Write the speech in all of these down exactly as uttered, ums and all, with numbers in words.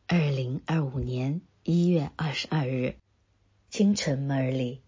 二零二五年一月二十二日清晨摩尔里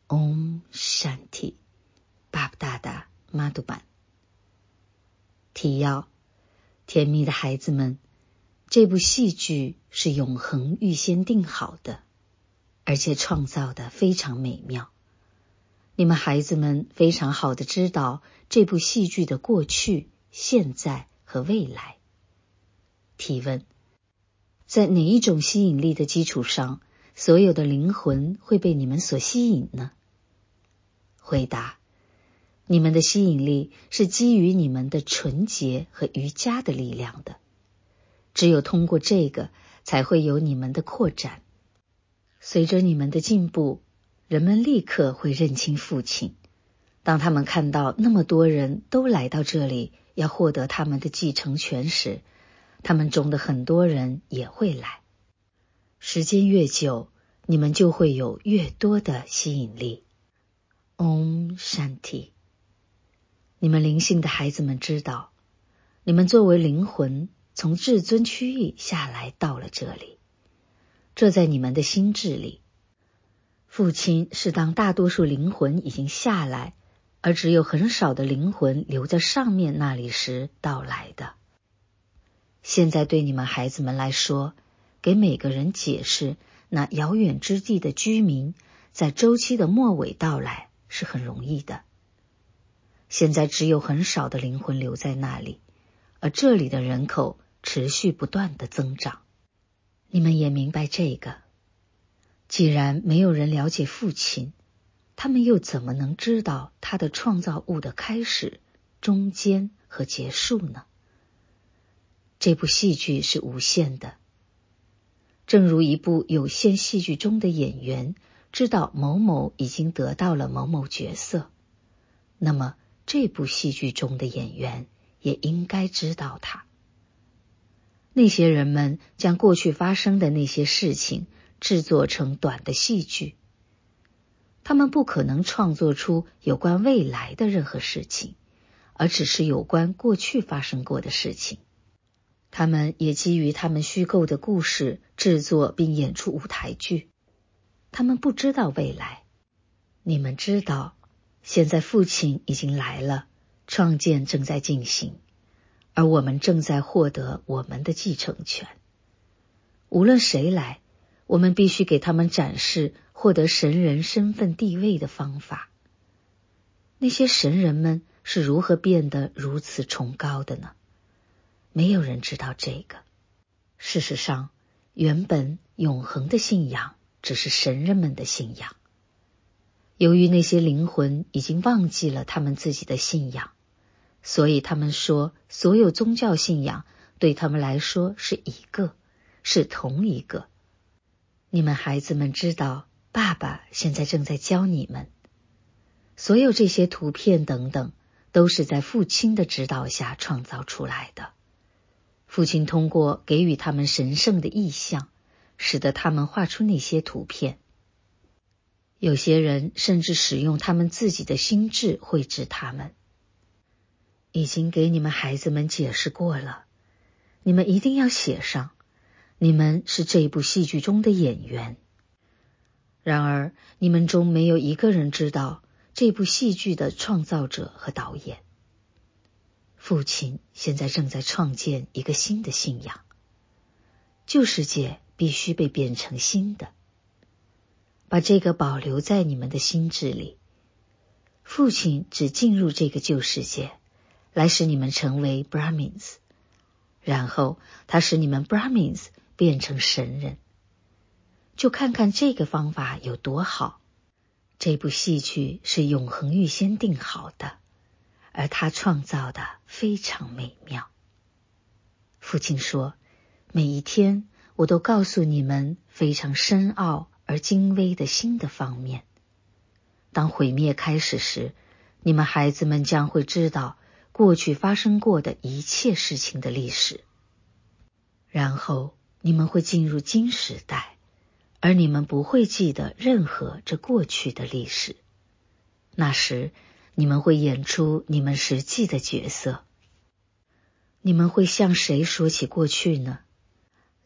Om Shanti 巴布大达玛杜版。提要：甜蜜的孩子们，这部戏剧是永恒预先定好的，而且创造的非常美妙。你们孩子们非常好的知道这部戏剧的过去、现在和未来。提问：在哪一种吸引力的基础上，所有的灵魂会被你们所吸引呢？回答：你们的吸引力是基于你们的纯洁和瑜伽的力量的，只有通过这个，才会有你们的扩展。随着你们的进步，人们立刻会认清父亲。当他们看到那么多人都来到这里，要获得他们的继承权时，他们中的很多人也会来。时间越久，你们就会有越多的吸引力。Om Shanti。你们灵性的孩子们知道，你们作为灵魂从至尊区域下来到了这里，这在你们的心智里。父亲是当大多数灵魂已经下来，而只有很少的灵魂留在上面那里时到来的。现在对你们孩子们来说，给每个人解释那遥远之地的居民在周期的末尾到来是很容易的。现在只有很少的灵魂留在那里，而这里的人口持续不断的增长。你们也明白这个。既然没有人了解父亲，他们又怎么能知道他的创造物的开始、中间和结束呢？这部戏剧是无限的，正如一部有限戏剧中的演员知道某某已经得到了某某角色，那么这部戏剧中的演员也应该知道他。那些人们将过去发生的那些事情制作成短的戏剧，他们不可能创作出有关未来的任何事情，而只是有关过去发生过的事情。他们也基于他们虚构的故事制作并演出舞台剧。他们不知道未来。你们知道，现在父亲已经来了，创建正在进行，而我们正在获得我们的继承权。无论谁来，我们必须给他们展示获得神人身份地位的方法。那些神人们是如何变得如此崇高的呢？没有人知道这个。事实上，原本永恒的信仰只是神人们的信仰。由于那些灵魂已经忘记了他们自己的信仰，所以他们说所有宗教信仰对他们来说是一个，是同一个。你们孩子们知道，爸爸现在正在教你们。所有这些图片等等，都是在父亲的指导下创造出来的。父亲通过给予他们神圣的意象，使得他们画出那些图片。有些人甚至使用他们自己的心智绘制它们。已经给你们孩子们解释过了，你们一定要写上，你们是这部戏剧中的演员。然而，你们中没有一个人知道这部戏剧的创造者和导演。父亲现在正在创建一个新的信仰，旧世界必须被变成新的。把这个保留在你们的心智里。父亲只进入这个旧世界，来使你们成为 Brahmins， 然后他使你们 Brahmins 变成神人。就看看这个方法有多好。这部戏剧是永恒预先定好的，而他创造的非常美妙。父亲说，每一天我都告诉你们非常深奥而精微的新的方面。当毁灭开始时，你们孩子们将会知道过去发生过的一切事情的历史。然后你们会进入金时代，而你们不会记得任何这过去的历史。那时你们会演出你们实际的角色。你们会向谁说起过去呢？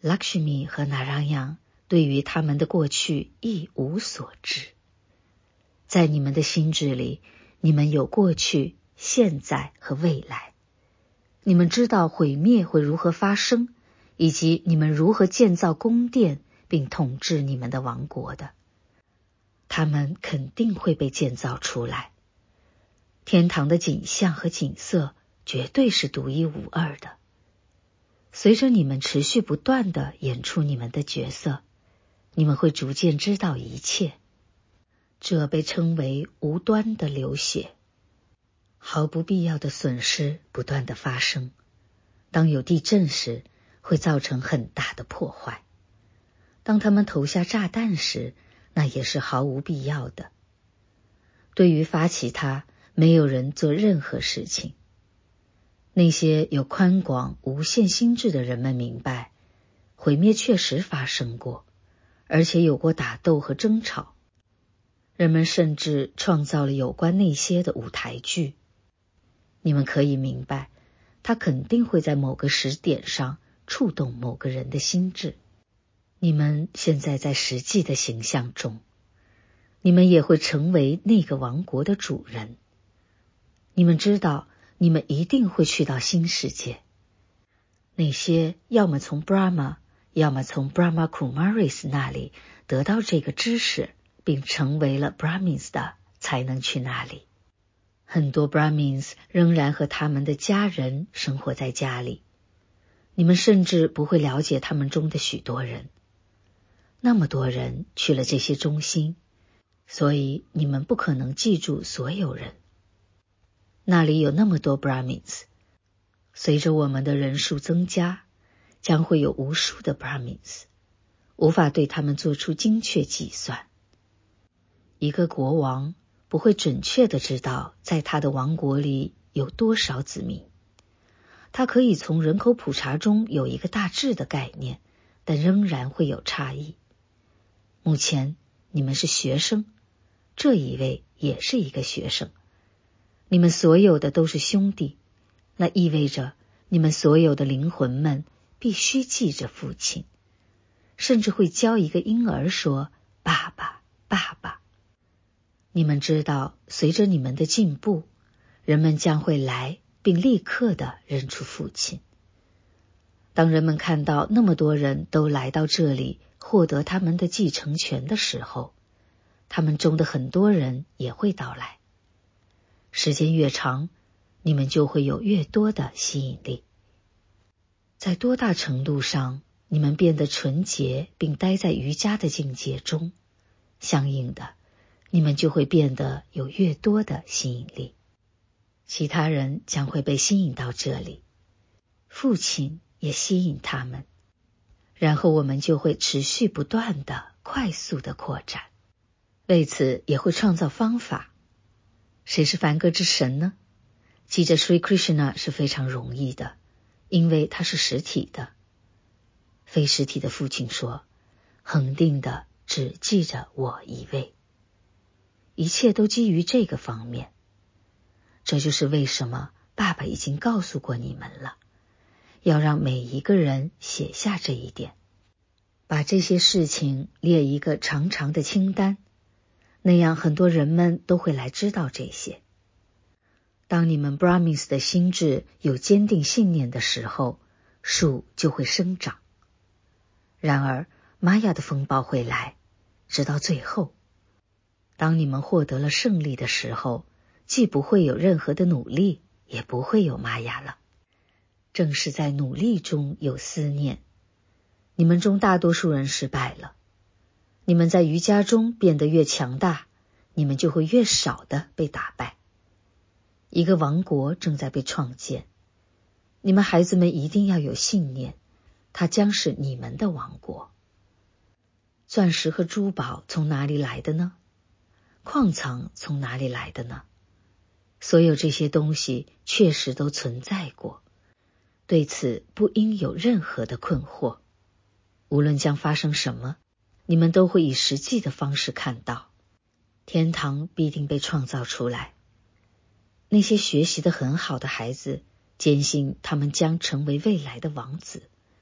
Lakshmi 和 Narayana 对于他们的过去一无所知。在你们的心智里，你们有过去、现在和未来。你们知道毁灭会如何发生，以及你们如何建造宫殿并统治你们的王国的。他们肯定会被建造出来。天堂的景象和景色绝对是独一无二的。随着你们持续不断地演出你们的角色，你们会逐渐知道一切。这被称为无端的流血。毫不必要的损失不断地发生。当有地震时，会造成很大的破坏。当他们投下炸弹时，那也是毫无必要的。对于发起它，没有人做任何事情。那些有宽广无限心智的人们明白，毁灭确实发生过，而且有过打斗和争吵。人们甚至创造了有关那些的舞台剧。你们可以明白，它肯定会在某个时点上触动某个人的心智。你们现在在实际的形象中，你们也会成为那个王国的主人。你们知道，你们一定会去到新世界。那些要么从 Brahma， 要么从 Brahma Kumaris 那里得到这个知识，并成为了 Brahmins 的，才能去那里。很多 Brahmins 仍然和他们的家人生活在家里。你们甚至不会了解他们中的许多人。那么多人去了这些中心，所以你们不可能记住所有人。那里有那么多 Brahmins， 随着我们的人数增加，将会有无数的 Brahmins， 无法对他们做出精确计算。一个国王不会准确地知道在他的王国里有多少子民。他可以从人口普查中有一个大致的概念，但仍然会有差异。目前你们是学生，这一位也是一个学生。你们所有的都是兄弟，那意味着你们所有的灵魂们必须记着父亲，甚至会教一个婴儿说爸爸爸爸。你们知道，随着你们的进步，人们将会来并立刻地认出父亲。当人们看到那么多人都来到这里获得他们的继承权的时候，他们中的很多人也会到来。时间越长，你们就会有越多的吸引力。在多大程度上你们变得纯洁并待在瑜伽的境界中，相应的，你们就会变得有越多的吸引力。其他人将会被吸引到这里，父亲也吸引他们，然后我们就会持续不断的快速的扩展。为此也会创造方法。谁是梵歌之神呢？记着 Sri Krishna 是非常容易的，因为他是实体的。非实体的父亲说，恒定的只记着我一位。一切都基于这个方面。这就是为什么爸爸已经告诉过你们了，要让每一个人写下这一点，把这些事情列一个长长的清单，那样很多人们都会来知道这些。当你们 Brahmins 的心智有坚定信念的时候，树就会生长。然而玛雅的风暴会来，直到最后。当你们获得了胜利的时候，既不会有任何的努力，也不会有玛雅了。正是在努力中有思念。你们中大多数人失败了。你们在瑜伽中变得越强大，你们就会越少的被打败。一个王国正在被创建。你们孩子们一定要有信念，它将是你们的王国。钻石和珠宝从哪里来的呢？矿藏从哪里来的呢？所有这些东西确实都存在过，对此不应有任何的困惑。无论将发生什么，你们都会以实际的方式看到。天堂必定被创造出来。那些学习得很好的孩子坚信他们将成为未来的王子，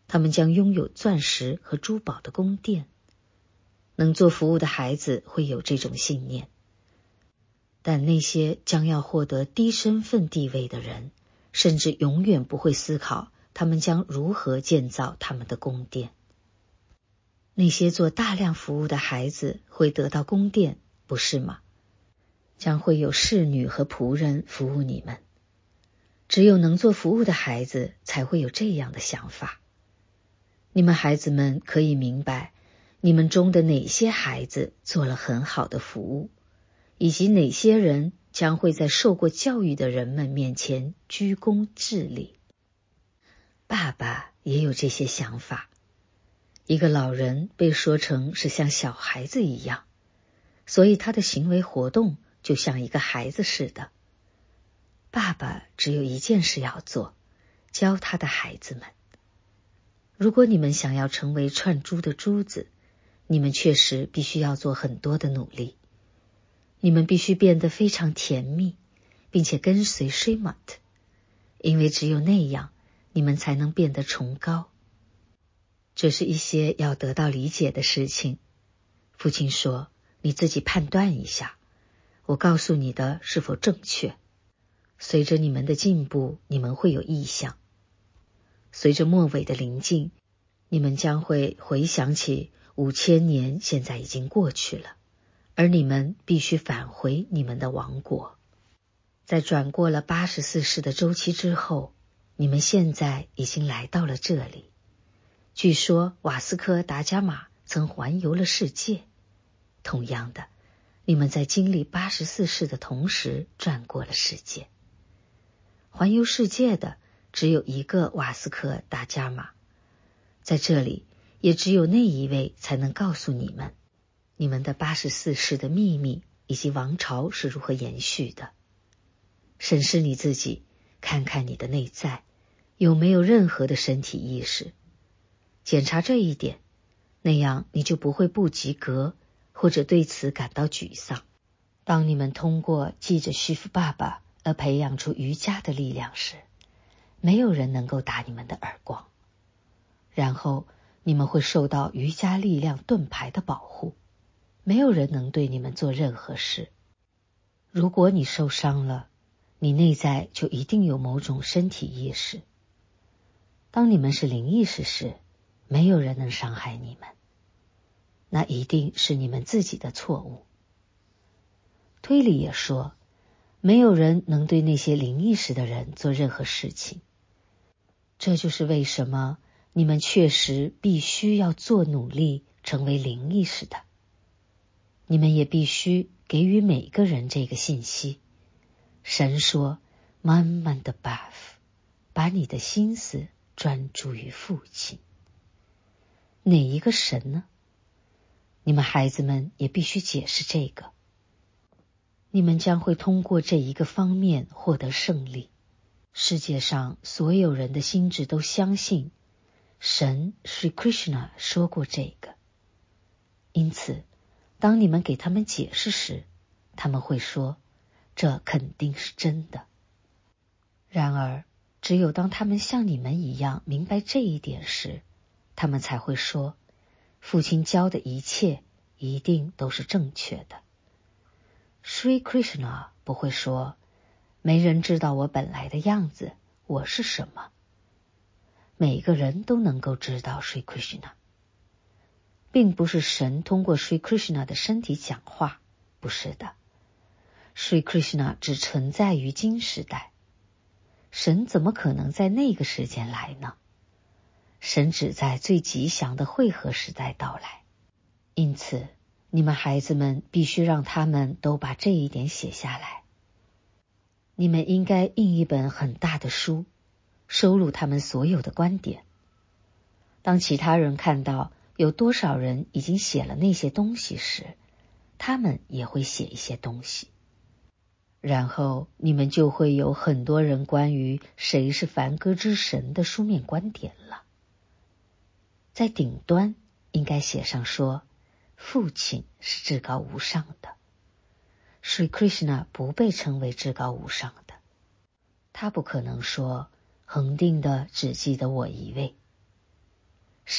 他们将拥有钻石和珠宝的宫殿。能做服务的孩子会有这种信念，但那些将要获得低身份地位的人，甚至永远不会思考他们将如何建造他们的宫殿。那些做大量服务的孩子会得到宫殿，不是吗？将会有侍女和仆人服务你们。只有能做服务的孩子才会有这样的想法。你们孩子们可以明白，你们中的哪些孩子做了很好的服务，以及哪些人将会在受过教育的人们面前鞠躬致礼。爸爸也有这些想法。一个老人被说成是像小孩子一样，所以他的行为活动就像一个孩子似的。爸爸只有一件事要做，教他的孩子们。如果你们想要成为串珠的珠子，你们确实必须要做很多的努力。你们必须变得非常甜蜜，并且跟随 Srimad， 因为只有那样，你们才能变得崇高。这是一些要得到理解的事情。父亲说，你自己判断一下，我告诉你的是否正确。随着你们的进步，你们会有意向。随着末尾的临近，你们将会回想起五千年现在已经过去了，而你们必须返回你们的王国。在转过了八十四世的周期之后，你们现在已经来到了这里。据说瓦斯科·达伽马曾环游了世界。同样的，你们在经历八十四世的同时转过了世界。环游世界的只有一个瓦斯科·达伽马，在这里也只有那一位才能告诉你们，你们的八十四世的秘密以及王朝是如何延续的。审视你自己，看看你的内在，有没有任何的身体意识。检查这一点，那样你就不会不及格，或者对此感到沮丧。当你们通过记着虚父爸爸而培养出瑜伽的力量时，没有人能够打你们的耳光。然后你们会受到瑜伽力量盾牌的保护，没有人能对你们做任何事。如果你受伤了，你内在就一定有某种身体意识。当你们是灵意识时，没有人能伤害你们，那一定是你们自己的错误。推理也说，没有人能对那些灵意识的人做任何事情。这就是为什么你们确实必须要做努力成为灵意识的。你们也必须给予每个人这个信息。神说，慢慢的 buff， 把你的心思专注于父亲。哪一个神呢？你们孩子们也必须解释这个。你们将会通过这一个方面获得胜利。世界上所有人的心智都相信，神 Sri Krishna 说过这个。因此，当你们给他们解释时，他们会说，这肯定是真的。然而，只有当他们像你们一样明白这一点时，他们才会说，父亲教的一切一定都是正确的。Sri Krishna 不会说，没人知道我本来的样子，我是什么。每个人都能够知道 Sri Krishna。并不是神通过 Sri Krishna 的身体讲话，不是的。Sri Krishna 只存在于今时代。神怎么可能在那个时间来呢？神只在最吉祥的汇合时代到来。因此，你们孩子们必须让他们都把这一点写下来。你们应该印一本很大的书，收录他们所有的观点。当其他人看到有多少人已经写了那些东西时，他们也会写一些东西。然后你们就会有很多人关于谁是梵歌之神的书面观点了。在顶端应该写上说，父亲是至高无上的。Sri Krishna 不被称为至高无上的，他不可能说恒定的只记得我一位。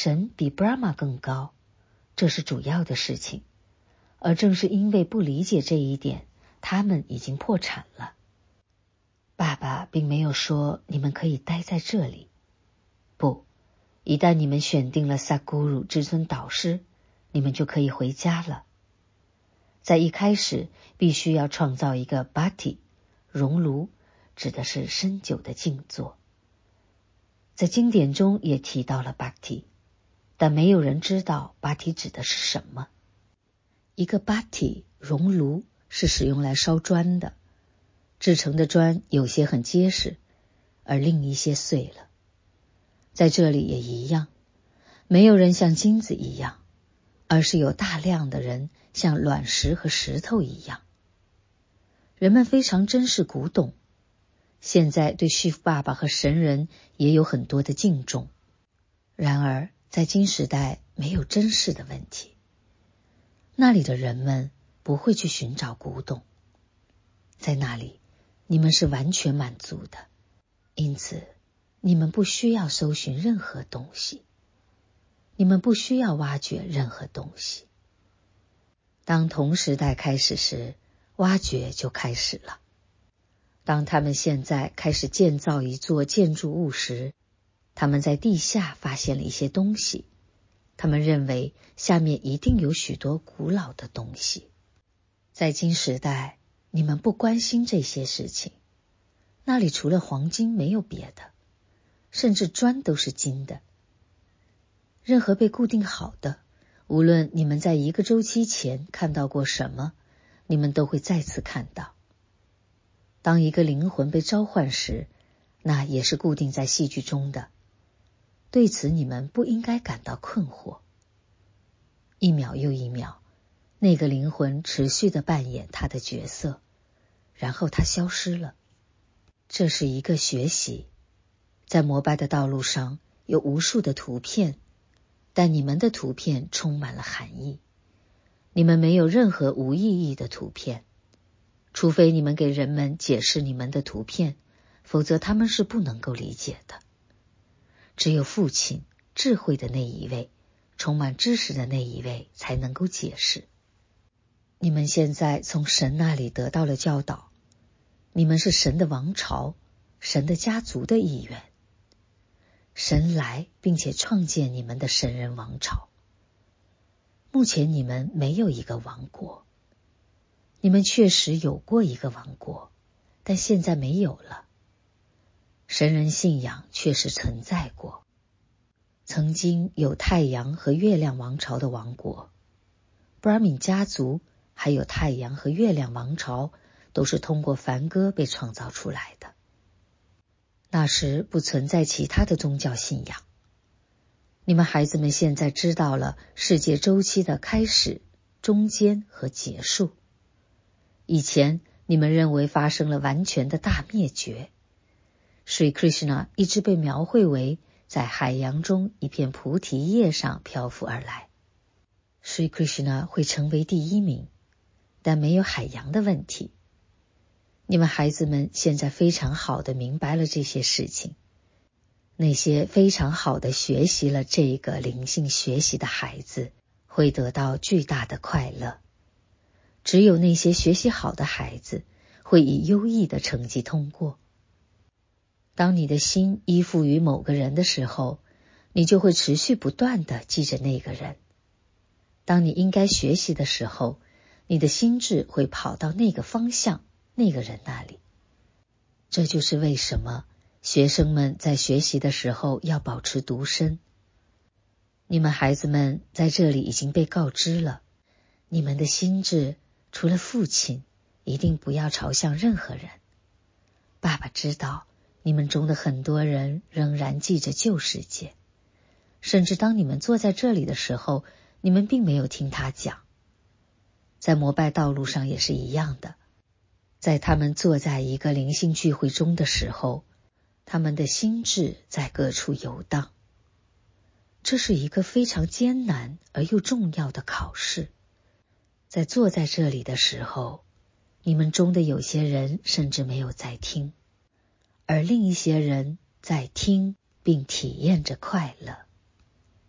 神比 Brahma 更高，这是主要的事情。而正是因为不理解这一点，他们已经破产了。爸爸并没有说你们可以待在这里，不，一旦你们选定了萨古鲁至尊导师，你们就可以回家了。在一开始必须要创造一个 bhakti 熔炉，指的是深久的静坐。在经典中也提到了 bhakti， 但没有人知道 bhakti 指的是什么。一个 bhakti 熔炉是使用来烧砖的，制成的砖有些很结实，而另一些碎了。在这里也一样，没有人像金子一样，而是有大量的人像卵石和石头一样。人们非常珍视古董，现在对shiv爸爸和神人也有很多的敬重。然而在金时代没有珍视的问题，那里的人们不会去寻找古董，在那里你们是完全满足的，因此你们不需要搜寻任何东西，你们不需要挖掘任何东西。当同时代开始时，挖掘就开始了。当他们现在开始建造一座建筑物时，他们在地下发现了一些东西，他们认为下面一定有许多古老的东西。在金时代，你们不关心这些事情，那里除了黄金没有别的，甚至砖都是金的。任何被固定好的，无论你们在一个周期前看到过什么，你们都会再次看到。当一个灵魂被召唤时，那也是固定在戏剧中的。对此你们不应该感到困惑。一秒又一秒，那个灵魂持续地扮演他的角色，然后他消失了。这是一个学习，在膜拜的道路上有无数的图片，但你们的图片充满了含义。你们没有任何无意义的图片，除非你们给人们解释你们的图片，否则他们是不能够理解的。只有父亲，智慧的那一位，充满知识的那一位才能够解释。你们现在从神那里得到了教导，你们是神的王朝，神的家族的一员。神来并且创建你们的神人王朝。目前你们没有一个王国，你们确实有过一个王国，但现在没有了。神人信仰确实存在过，曾经有太阳和月亮王朝的王国，布拉敏家族还有太阳和月亮王朝都是通过梵歌被创造出来的。那时不存在其他的宗教信仰。你们孩子们现在知道了世界周期的开始、中间和结束。以前你们认为发生了完全的大灭绝。Sri Krishna 一直被描绘为在海洋中一片菩提叶上漂浮而来。Sri Krishna 会成为第一名，但没有海洋的问题。你们孩子们现在非常好地明白了这些事情。那些非常好地学习了这个灵性学习的孩子会得到巨大的快乐。只有那些学习好的孩子会以优异的成绩通过。当你的心依附于某个人的时候，你就会持续不断地记着那个人。当你应该学习的时候，你的心智会跑到那个方向，那个人那里。这就是为什么学生们在学习的时候要保持独身。你们孩子们在这里已经被告知了，你们的心智除了父亲，一定不要朝向任何人。爸爸知道你们中的很多人仍然记着旧世界，甚至当你们坐在这里的时候，你们并没有听他讲。在膜拜道路上也是一样的，在他们坐在一个灵性聚会中的时候，他们的心智在各处游荡。这是一个非常艰难而又重要的考试。在坐在这里的时候，你们中的有些人甚至没有在听，而另一些人在听并体验着快乐。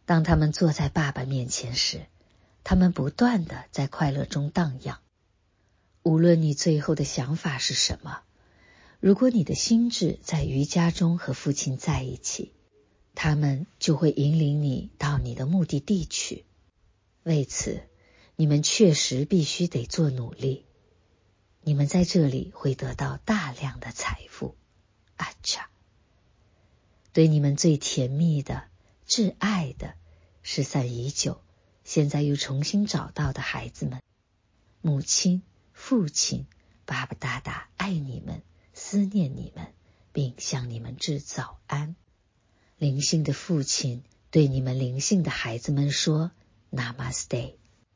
当他们坐在爸爸面前时，他们不断地在快乐中荡漾。无论你最后的想法是什么，如果你的心智在瑜伽中和父亲在一起，他们就会引领你到你的目的地去。为此，你们确实必须得做努力。你们在这里会得到大量的财富。阿恰。对你们最甜蜜的、挚爱的、失散已久，现在又重新找到的孩子们，母亲、父亲、巴巴达达爱你们，思念你们，并向你们致早安。灵性的父亲对你们灵性的孩子们说 Namaste。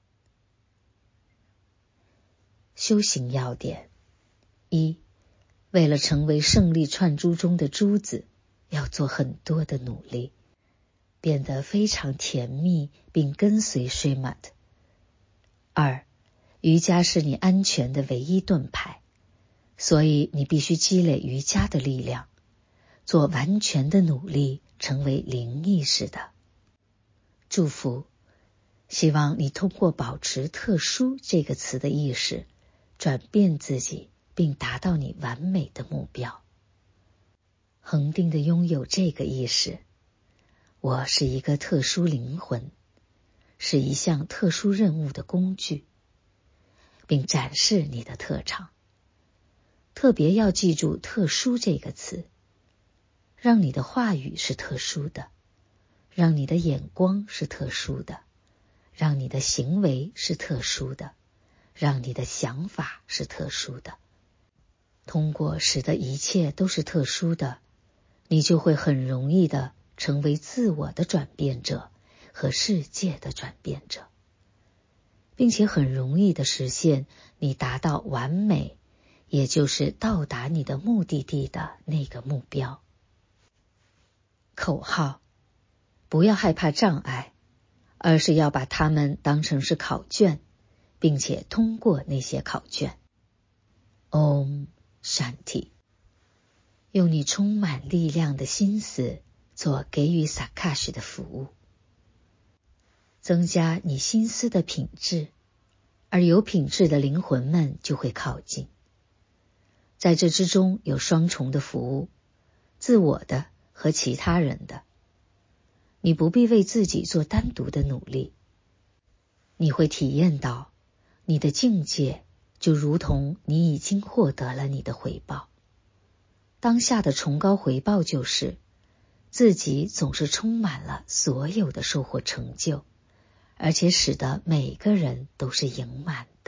修行要点：一、为了成为胜利串珠中的珠子，要做很多的努力，变得非常甜蜜，并跟随 Srimad。 二、瑜伽是你安全的唯一盾牌，所以你必须积累瑜伽的力量，做完全的努力，成为灵意识的。祝福，希望你通过保持特殊这个词的意识，转变自己，并达到你完美的目标。恒定的拥有这个意识，我是一个特殊灵魂，是一项特殊任务的工具，并展示你的特长。特别要记住特殊这个词，让你的话语是特殊的，让你的眼光是特殊的，让你的行为是特殊的，让你的想法是特殊的。通过使得一切都是特殊的，你就会很容易的成为自我的转变者和世界的转变者，并且很容易的实现你达到完美，也就是到达你的目的地的那个目标。口号：不要害怕障碍，而是要把它们当成是考卷，并且通过那些考卷。Om Shanti。用你充满力量的心思做给予萨卡什的服务，增加你心思的品质，而有品质的灵魂们就会靠近。在这之中有双重的服务，自我的和其他人的。你不必为自己做单独的努力，你会体验到你的境界就如同你已经获得了你的回报。当下的崇高回报就是自己总是充满了所有的收获成就，而且使得每个人都是盈满的。